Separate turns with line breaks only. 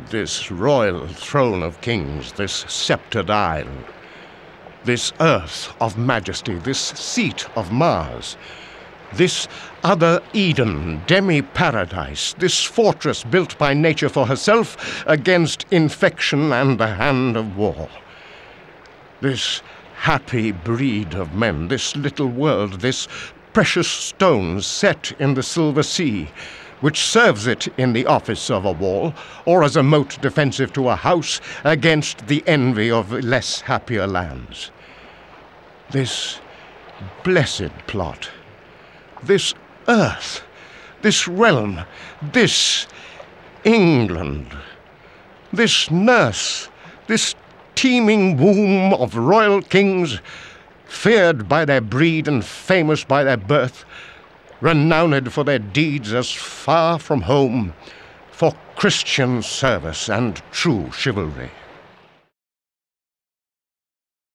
This royal throne of kings, this sceptred isle, this earth of majesty, this seat of Mars, this other Eden, demi-paradise, this fortress built by nature for herself against infection and the hand of war. This happy breed of men, this little world, this precious stone set in the silver sea, which serves it in the office of a wall, or as a moat defensive to a house against the envy of less happier lands. This blessed plot, this earth, this realm, this England, this nurse, this teeming womb of royal kings, feared by their breed and famous by their birth, renowned for their deeds as far from home, for Christian service and true chivalry.